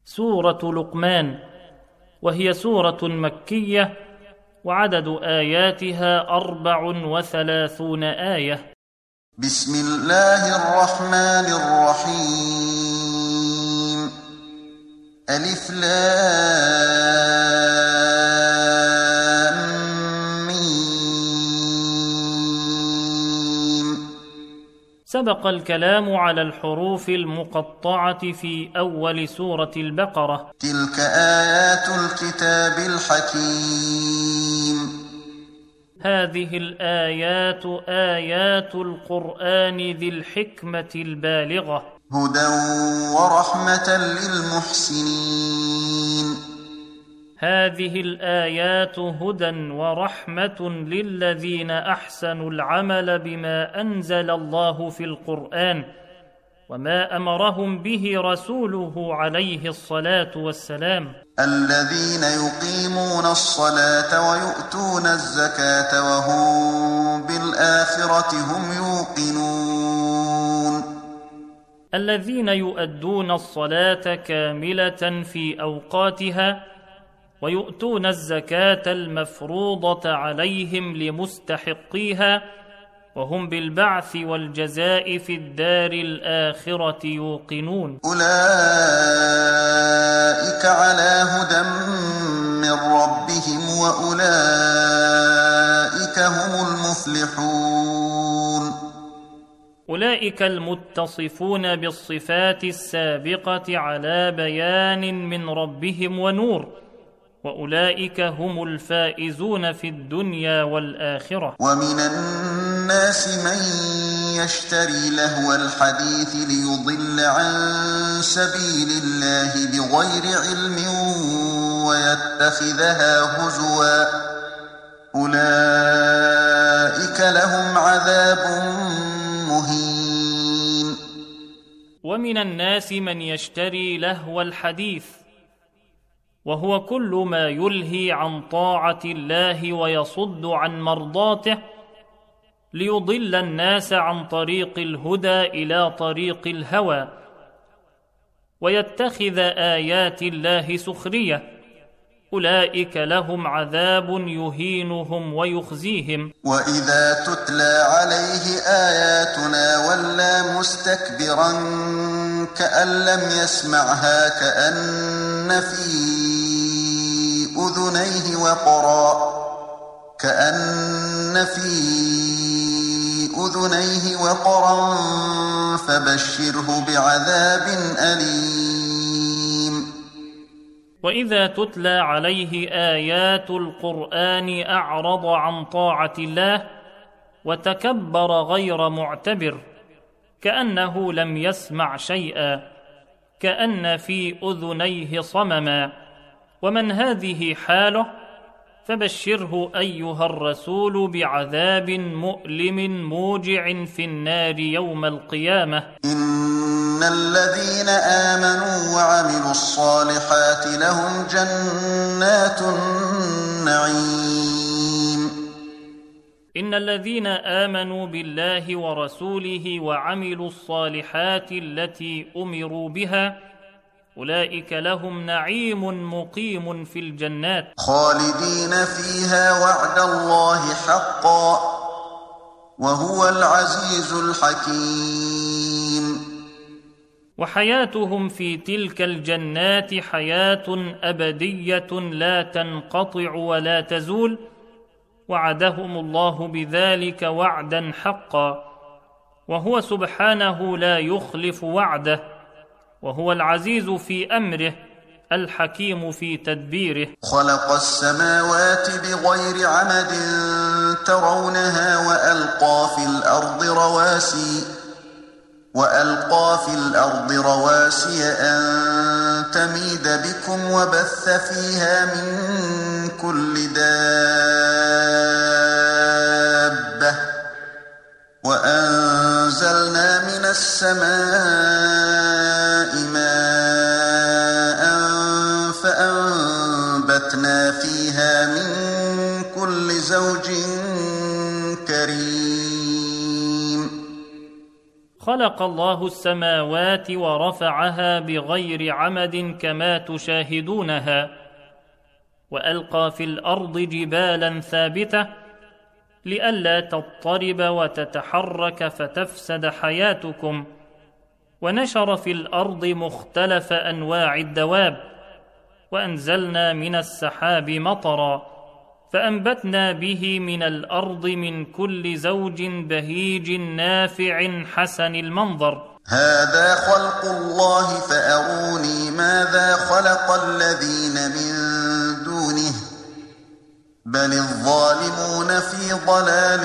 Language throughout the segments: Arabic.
سورة لقمان، وهي سورة مكية، وعدد آياتها 34 آية. بسم الله الرحمن الرحيم. ألف لام ميم. سبق الكلام على الحروف المقطعة في أول سورة البقرة. تلك آيات الكتاب الحكيم. هذه الآيات آيات القرآن ذي الحكمة البالغة، هدى ورحمة للمحسنين. هذه الآيات هدى ورحمة للذين أحسنوا العمل بما أنزل الله في القرآن وما أمرهم به رسوله عليه الصلاة والسلام. الذين يقيمون الصلاة ويؤتون الزكاة وهم بالآخرة هم يوقنون. الذين يؤدون الصلاة كاملة في أوقاتها ويؤتون الزكاة المفروضة عليهم لمستحقيها وهم بالبعث والجزاء في الدار الآخرة يوقنون. أولئك على هدى من ربهم وأولئك هم المفلحون. أولئك المتصفون بالصفات السابقة على بيان من ربهم ونور، وأولئك هم الفائزون في الدنيا والآخرة. ومن الناس من يشتري لهو الحديث ليضل عن سبيل الله بغير علم ويتخذها هزوا، أولئك لهم عذاب مهين. ومن الناس من يشتري لهو الحديث، وهو كل ما يلهي عن طاعة الله ويصد عن مرضاته ليضل الناس عن طريق الهدى إلى طريق الهوى، ويتخذ آيات الله سخرية، أولئك لهم عذاب يهينهم ويخزيهم. وإذا تتلى عليه آياتنا ولى مستكبرا كأن لم يسمعها كأن في أذنيه وقرا فبشره بعذاب أليم. وإذا تتلى عليه آيات القرآن أعرض عن طاعة الله وتكبر غير معتبر كأنه لم يسمع شيئا، كأن في أذنيه صمما. ومن هذه حاله فبشره أيها الرسول بعذاب مؤلم موجع في النار يوم القيامة. إن الذين آمنوا وعملوا الصالحات لهم جنات النعيم. إن الذين آمنوا بالله ورسوله وعملوا الصالحات التي أمروا بها أولئك لهم نعيم مقيم في الجنات خالدين فيها وعد الله حقا وهو العزيز الحكيم. وحياتهم في تلك الجنات حياة أبدية لا تنقطع ولا تزول، وعدهم الله بذلك وعدا حقا، وهو سبحانه لا يخلف وعده، وهو العزيز في أمره الحكيم في تدبيره. خلق السماوات بغير عمد ترونها وألقى في الأرض رواسي أن تميد بكم وبث فيها من كل دابة وأنزلنا من السماء ماء فأنبتنا فيها من كل زوج كريم. خلق الله السماوات ورفعها بغير عمد كما تشاهدونها، وألقى في الأرض جبالا ثابتة لئلا تضطرب وتتحرك فتفسد حياتكم، ونشر في الأرض مختلف أنواع الدواب، وأنزلنا من السحاب مطرا فأنبتنا به من الأرض من كل زوج بهيج نافع حسن المنظر. هذا خلق الله فأروني ماذا خلق الذين من دونه بل الظالمون في ضلال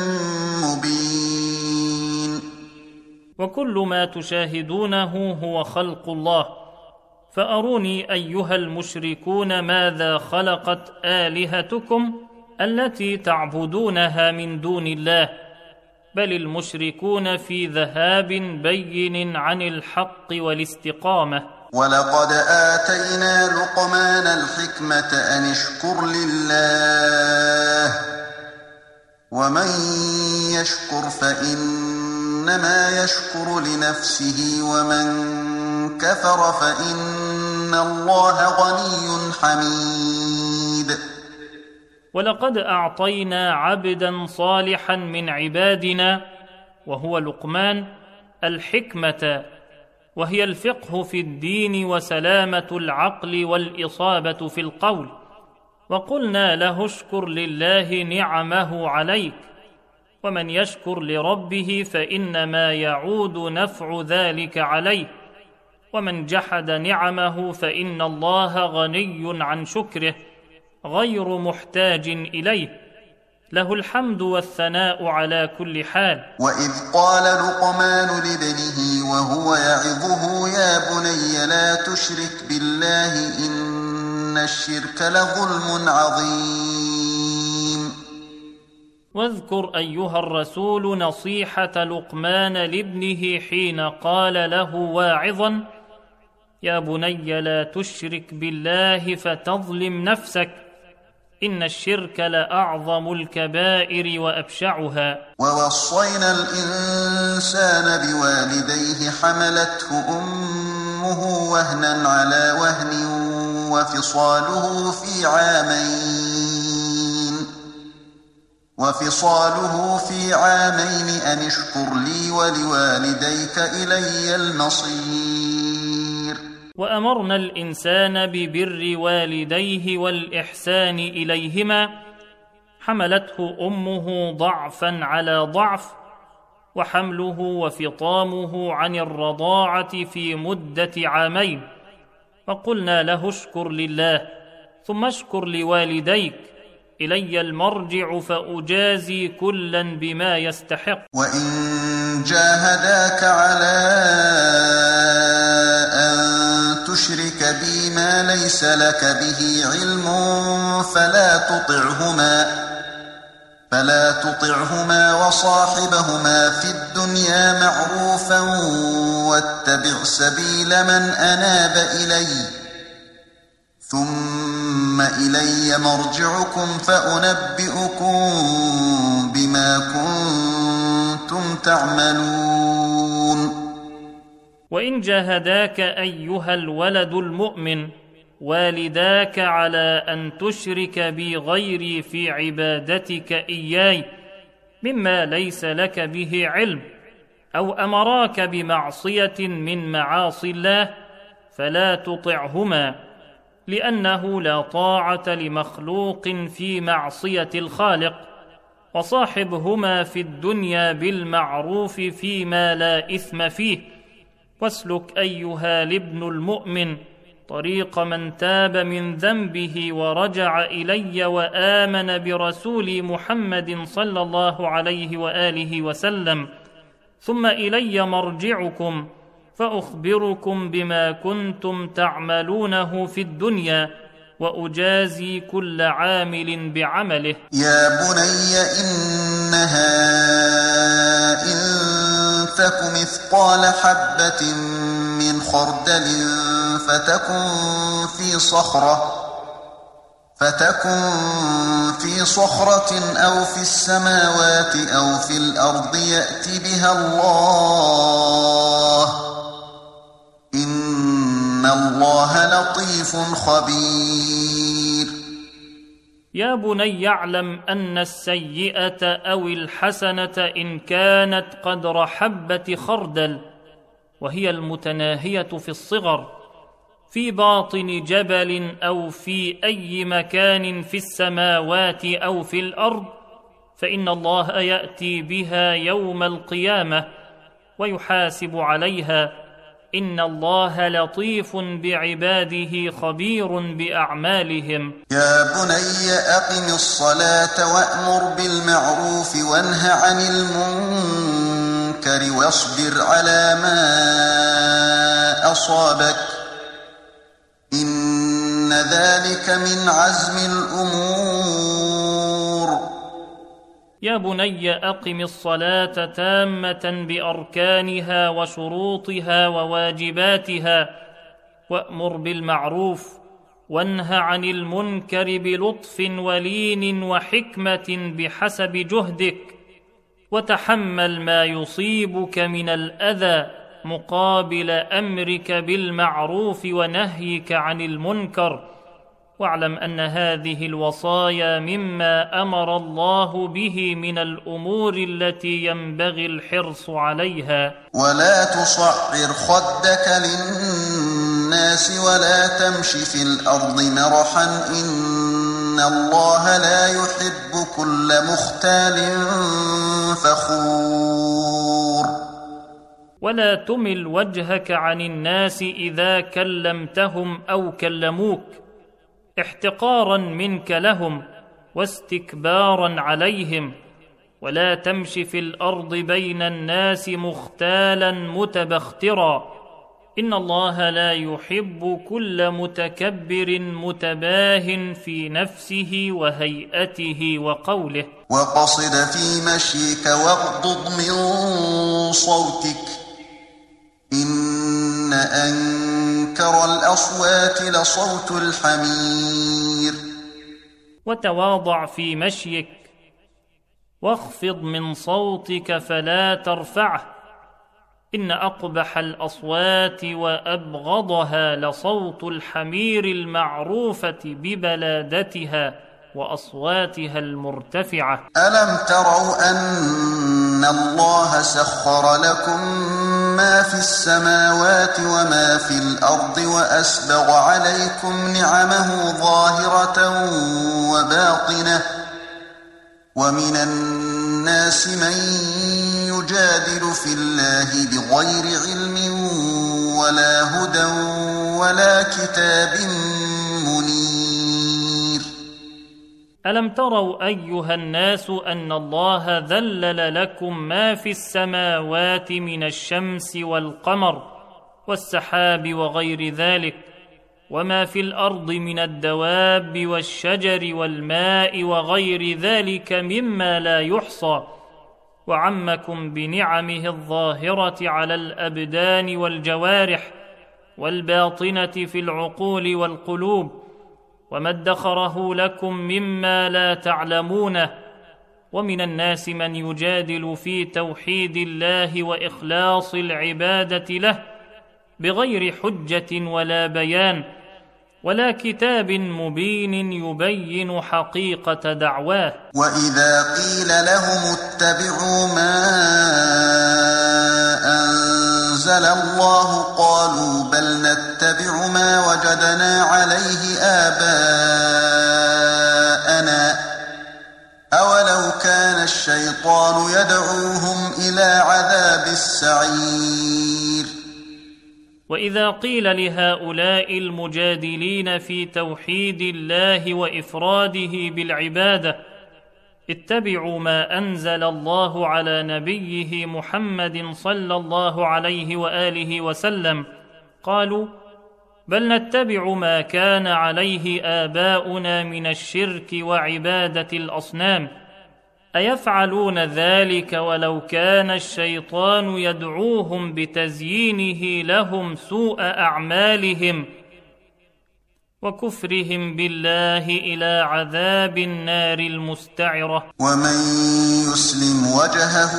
مبين. وكل ما تشاهدونه هو خلق الله، فأروني أيها المشركون ماذا خلقت آلهتكم التي تعبدونها من دون الله، بل المشركون في ذهاب بين عن الحق والاستقامة. ولقد آتينا لقمان الحكمة أن اشكر لله ومن يشكر فإنما يشكر لنفسه ومن كفر فإن الله غني حميد. ولقد أعطينا عبدا صالحا من عبادنا وهو لقمان الحكمة، وهي الفقه في الدين وسلامة العقل والإصابة في القول، وقلنا له اشكر لله نعمه عليك، ومن يشكر لربه فإنما يعود نفع ذلك عليه، ومن جحد نعمه فإن الله غني عن شكره غير محتاج إليه، له الحمد والثناء على كل حال. وإذ قال لقمان لابنه وهو يعظه يا بني لا تشرك بالله إن الشرك لظلم عظيم. واذكر أيها الرسول نصيحة لقمان لابنه حين قال له واعظا يا بني لا تشرك بالله فتظلم نفسك إن الشرك لأعظم الكبائر وأبشعها. ووصينا الإنسان بوالديه حملته أمه وهنا على وهن وفصاله في عامين أن اشكر لي ولوالديك إلي المصير. وأمرنا الإنسان ببر والديه والإحسان إليهما، حملته أمه ضعفا على ضعف، وحمله وفطامه عن الرضاعة في مدة عامين، وقلنا له اشكر لله ثم اشكر لوالديك إلي المرجع فأجازي كلا بما يستحق. وإن جاهداك على أن تشرك بي ما ليس لك به علم فلا تطعهما وصاحبهما في الدنيا معروفا واتبع سبيل من أناب إلي ثم إلي مرجعكم فأنبئكم بما كنتم تعملون. وإن جاهداك أيها الولد المؤمن والداك على أن تشرك بي غيري في عبادتك إياي مما ليس لك به علم، أو أمراك بمعصية من معاصي الله فلا تطعهما، لأنه لا طاعة لمخلوق في معصية الخالق، وصاحبهما في الدنيا بالمعروف فيما لا إثم فيه، واسلك أيها الابن المؤمن طريق من تاب من ذنبه ورجع إلي وآمن برسول محمد صلى الله عليه وآله وسلم، ثم إلي مرجعكم فأخبركم بما كنتم تعملونه في الدنيا وأجازي كل عامل بعمله. يا بني إنها إن تك مثقال حبة من خردل فتكن في صخرة أو في السماوات أو في الأرض يأت بها الله إن الله لطيف خبير يا بني اعلم أن السيئة أو الحسنة إن كانت قدر حبة خردل، وهي المتناهية في الصغر، في باطن جبل أو في أي مكان في السماوات أو في الأرض، فإن الله يأتي بها يوم القيامة ويحاسب عليها، إن الله لطيف بعباده خبير بأعمالهم. يا بني أقم الصلاة وأمر بالمعروف وانه عن المنكر واصبر على ما أصابك إن ذلك من عزم الأمور. يا بني أقم الصلاة تامة بأركانها وشروطها وواجباتها، وأمر بالمعروف وانه عن المنكر بلطف ولين وحكمة بحسب جهدك، وتحمل ما يصيبك من الأذى مقابل أمرك بالمعروف ونهيك عن المنكر، واعلم أن هذه الوصايا مما أمر الله به من الأمور التي ينبغي الحرص عليها. ولا تصعر خدك للناس ولا تمش في الأرض مرحا إن الله لا يحب كل مختال فخور. ولا تمل وجهك عن الناس إذا كلمتهم أو كلموك، احتقارا منك لهم واستكبارا عليهم، ولا تمش في الأرض بين الناس مختالا متبخترا، إن الله لا يحب كل متكبر متباه في نفسه وهيئته وقوله. وقصد في مشيك واغضض من صوتك إن أنكر الأصوات لصوت الحمير. وتواضع في مشيك واخفض من صوتك فلا ترفعه، إن أقبح الأصوات وأبغضها لصوت الحمير المعروفة ببلادتها وأصواتها المرتفعة. ألم تروا أن الله سخر لكم ما في السماوات وما في الأرض وأسبغ عليكم نعمه ظاهرة وباطنة ومن الناس من يجادل في الله بغير علم ولا هدى ولا كتاب منير. ألم تروا أيها الناس أن الله ذلل لكم ما في السماوات من الشمس والقمر والسحاب وغير ذلك، وما في الأرض من الدواب والشجر والماء وغير ذلك مما لا يحصى، وعمكم بنعمه الظاهرة على الأبدان والجوارح والباطنة في العقول والقلوب، وما ادخره لكم مما لا تعلمونه. ومن الناس من يجادل في توحيد الله وإخلاص العبادة له بغير حجة ولا بيان ولا كتاب مبين يبين حقيقة دعواه. وإذا قيل لهم اتبعوا ما أنزل الله قالوا بل نتبع ما وجدنا عليه آباءنا أولو كان الشيطان يدعوهم إلى عذاب السعير. وإذا قيل لهؤلاء المجادلين في توحيد الله وإفراده بالعبادة اتبعوا ما أنزل الله على نبيه محمد صلى الله عليه وآله وسلم، قالوا بل نتبع ما كان عليه آباؤنا من الشرك وعبادة الأصنام، أيفعلون ذلك ولو كان الشيطان يدعوهم بتزيينه لهم سوء أعمالهم، وكفرهم بالله إلى عذاب النار المستعرة. ومن يسلم وجهه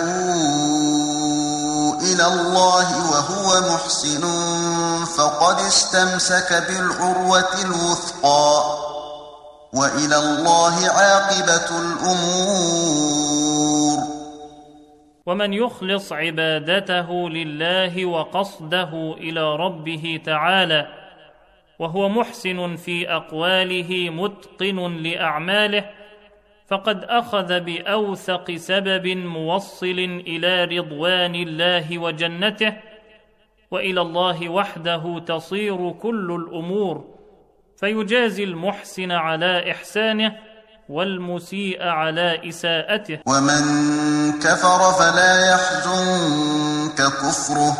إلى الله وهو محسن فقد استمسك بالعروة الوثقى وإلى الله عاقبة الأمور. ومن يخلص عبادته لله وقصده إلى ربه تعالى وهو محسن في أقواله متقن لأعماله فقد أخذ بأوثق سبب موصل إلى رضوان الله وجنته، وإلى الله وحده تصير كل الأمور، فيجازي المحسن على إحسانه والمسيء على إساءته. ومن كفر فلا يحزنك كفره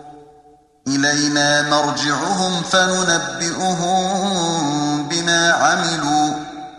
إلينا مرجعهم فننبئهم بما عملوا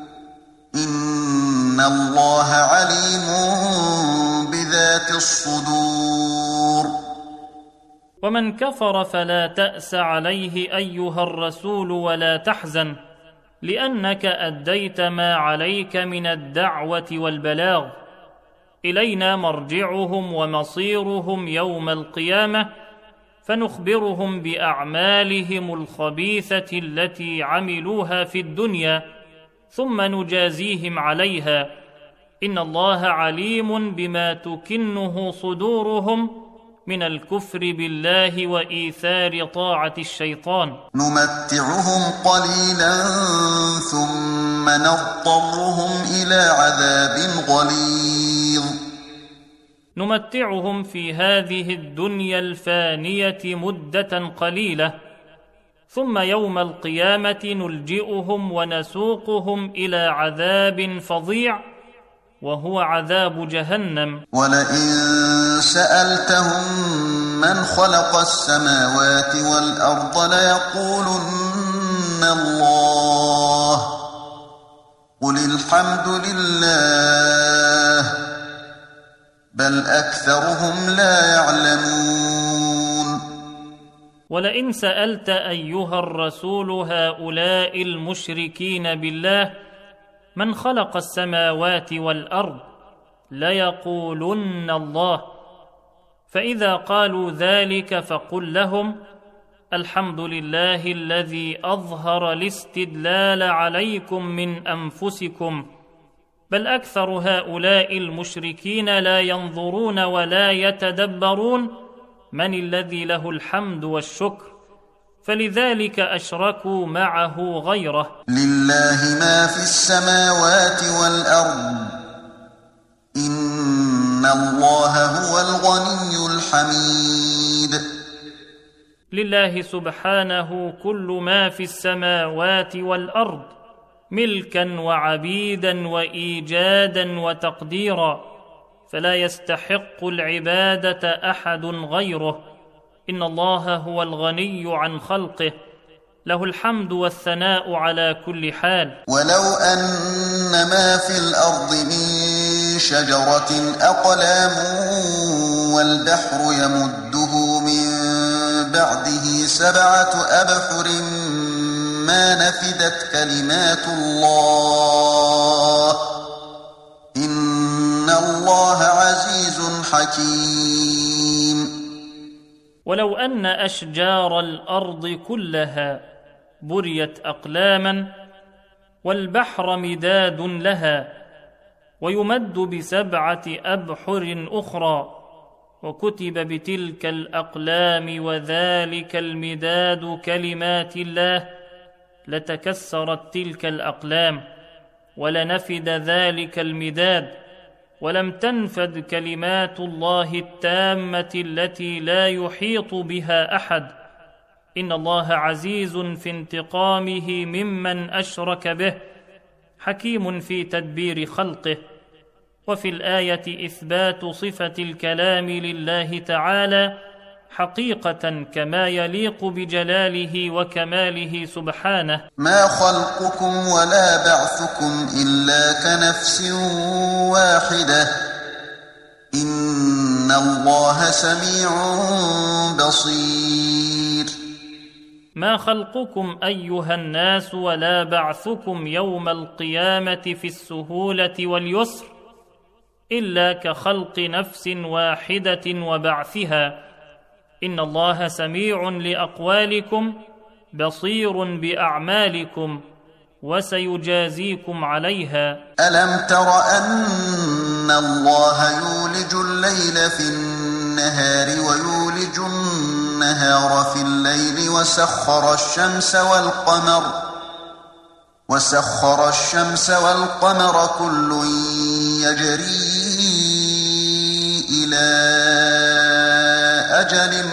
إن الله عليم بذات الصدور. ومن كفر فلا تأس عليه أيها الرسول ولا تحزن، لأنك أديت ما عليك من الدعوة والبلاغ. إلينا مرجعهم ومصيرهم يوم القيامة فنخبرهم بأعمالهم الخبيثة التي عملوها في الدنيا ثم نجازيهم عليها، إن الله عليم بما تكنه صدورهم من الكفر بالله وإيثار طاعة الشيطان. نمتعهم قليلا ثم نضطرهم إلى عذاب غليظ. نمتعهم في هذه الدنيا الفانية مدة قليلة، ثم يوم القيامة نلجئهم ونسوقهم إلى عذاب فظيع وهو عذاب جهنم. ولئن سألتهم من خلق السماوات والأرض ليقولن الله قل الحمد لله بل أكثرهم لا يعلمون. ولئن سألت أيها الرسول هؤلاء المشركين بالله من خلق السماوات والأرض ليقولن الله، فإذا قالوا ذلك فقل لهم الحمد لله الذي أظهر الاستدلال عليكم من أنفسكم، بل أكثر هؤلاء المشركين لا ينظرون ولا يتدبرون من الذي له الحمد والشكر، فلذلك أشركوا معه غيره. لله ما في السماوات والأرض إن الله هو الغني الحميد. لله سبحانه كل ما في السماوات والأرض ملكا وعبيدا وإيجادا وتقديرا، فلا يستحق العبادة أحد غيره. إن الله هو الغني عن خلقه، له الحمد والثناء على كل حال. ولو أن ما في الأرض من شجرة أقلام والبحر يمده من بعده 7 أبحر ما نفدت كلمات الله إن الله عزيز حكيم. ولو أن أشجار الأرض كلها بريت أقلاما والبحر مداد لها ويمد ب7 أبحر أخرى وكتب بتلك الأقلام وذلك المداد كلمات الله لتكسرت تلك الأقلام ولنفد ذلك المداد ولم تنفد كلمات الله التامة التي لا يحيط بها أحد. إن الله عزيز في انتقامه ممن أشرك به، حكيم في تدبير خلقه. وفي الآية إثبات صفة الكلام لله تعالى حقيقة كما يليق بجلاله وكماله سبحانه. ما خلقكم ولا بعثكم إلا كنفس واحدة إن الله سميع بصير. ما خلقكم أيها الناس ولا بعثكم يوم القيامة في السهولة واليسر إلا كخلق نفس واحدة وبعثها، إن الله سميع لأقوالكم بصير بأعمالكم وسيجازيكم عليها. ألم تر أن الله يولج الليل في النهار ويولج النهار في الليل وسخر الشمس والقمر كل يجري إلى أجل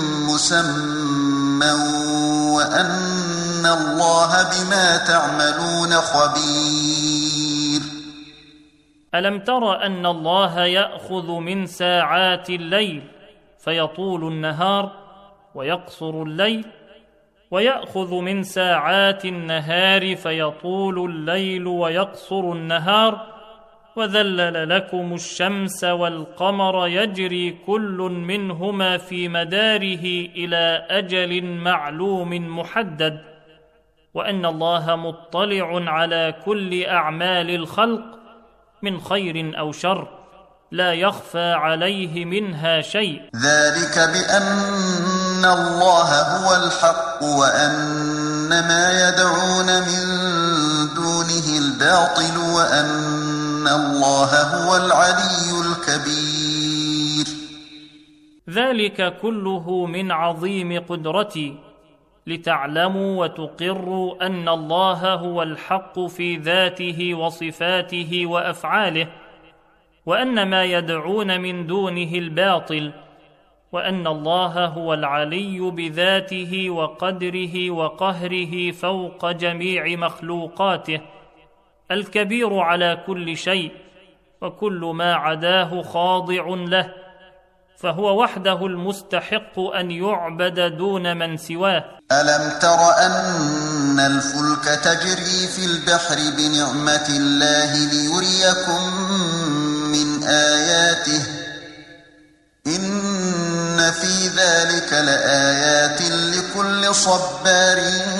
مسمى وأن الله بما تعملون خبير. ألم تر أن الله يأخذ من ساعات الليل فيطول النهار ويقصر الليل، ويأخذ من ساعات النهار فيطول الليل ويقصر النهار، وذلل لكم الشمس والقمر يجري كل منهما في مداره إلى أجل معلوم محدد، وأن الله مطلع على كل أعمال الخلق من خير أو شر، لا يخفى عليه منها شيء. ذلك بأن الله هو الحق وأن ما يدعون من دونه الباطل وأن الله هو العلي الكبير. ذلك كله من عظيم قدرتي، لتعلموا وتقروا أن الله هو الحق في ذاته وصفاته وأفعاله، وأن ما يدعون من دونه الباطل، وأن الله هو العلي بذاته وقدره وقهره فوق جميع مخلوقاته، الكبير على كل شيء، وكل ما عداه خاضع له، فهو وحده المستحق أن يعبد دون من سواه. ألم تر أن الفلك تجري في البحر بنعمة الله ليريكم من آياته إن في ذلك لآيات لكل صبار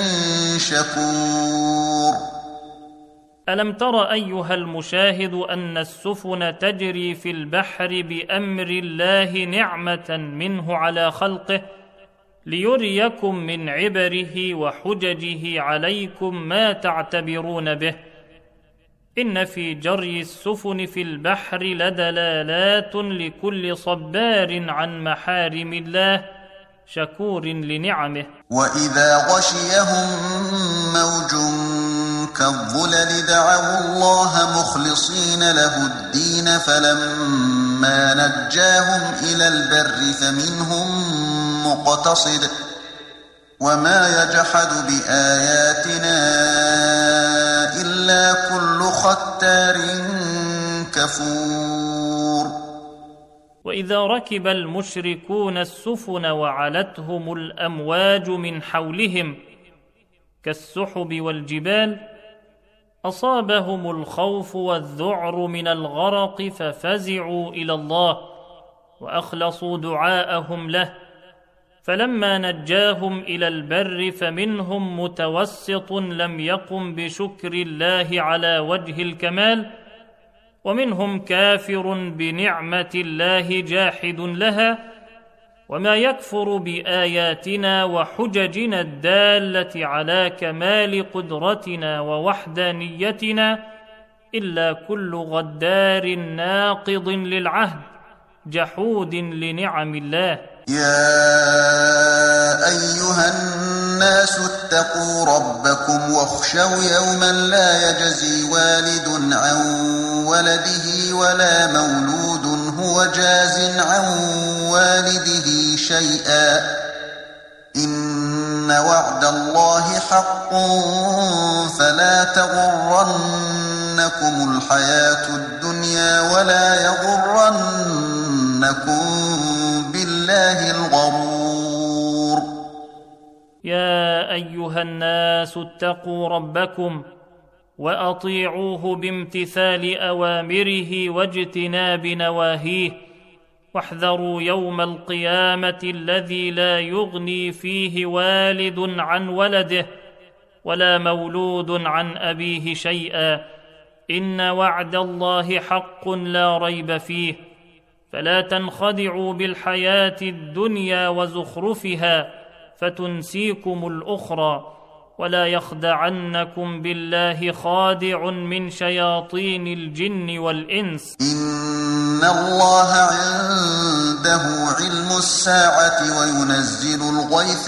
شكور. ألم تر أيها المشاهد أن السفن تجري في البحر بأمر الله نعمة منه على خلقه ليريكم من عبره وحججه عليكم ما تعتبرون به، إن في جري السفن في البحر لدلالات لكل صبار عن محارم الله شكور لنعمه. وإذا غشيهم موج كالظلل دعوا الله مخلصين له الدين فلما نجاهم إلى البر فمنهم مقتصد وما يجحد بآياتنا إلا كل ختار كفور. وإذا ركب المشركون السفن وعلتهم الأمواج من حولهم كالسحب والجبال أصابهم الخوف والذعر من الغرق ففزعوا إلى الله وأخلصوا دعاءهم له، فلما نجاهم إلى البر فمنهم متوسط لم يقم بشكر الله على وجه الكمال، ومنهم كافر بنعمة الله جاحد لها، وما يكفر بآياتنا وحججنا الدالة على كمال قدرتنا ووحدانيتنا إلا كل غدار ناقض للعهد جحود لنعم الله. يا أيها الناس اتقوا ربكم واخشوا يوما لا يجزي والد عن ولده ولا مولود هو جاز عن والده شيئا إن وعد الله حق فلا تغرنكم الحياة الدنيا ولا يغرنكم بالله الغرور. يا أيها الناس اتقوا ربكم وأطيعوه بامتثال أوامره واجتناب نواهيه، واحذروا يوم القيامة الذي لا يغني فيه والد عن ولده ولا مولود عن أبيه شيئا، إن وعد الله حق لا ريب فيه، فلا تنخدعوا بالحياة الدنيا وزخرفها فتنسيكم الأخرى، ولا يخدعنكم بالله خادع من شياطين الجن والإنس. إن الله عنده علم الساعة وينزل الغيث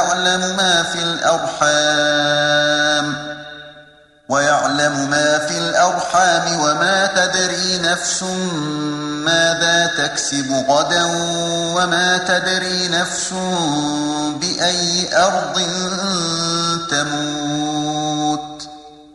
ويعلم ما في الأرحام وما تدري نفس ماذا تكسب غدا وما تدري نفس بأي أرض تموت،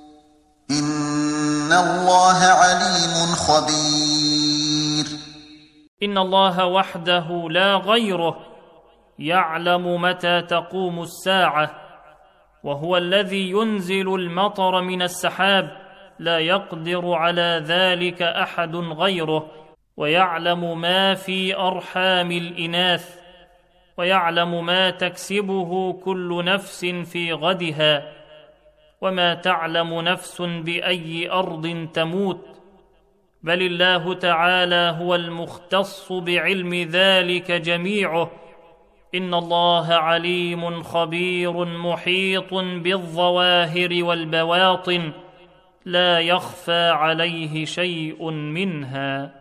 إن الله عليم خبير. إن الله وحده لا غيره يعلم متى تقوم الساعة، وهو الذي ينزل المطر من السحاب، لا يقدر على ذلك أحد غيره، ويعلم ما في أرحام الإناث، ويعلم ما تكسبه كل نفس في غدها، وما تعلم نفس بأي أرض تموت، بل الله تعالى هو المختص بعلم ذلك جميعه. إن الله عليم خبير محيط بالظواهر والبواطن، لا يخفى عليه شيء منها.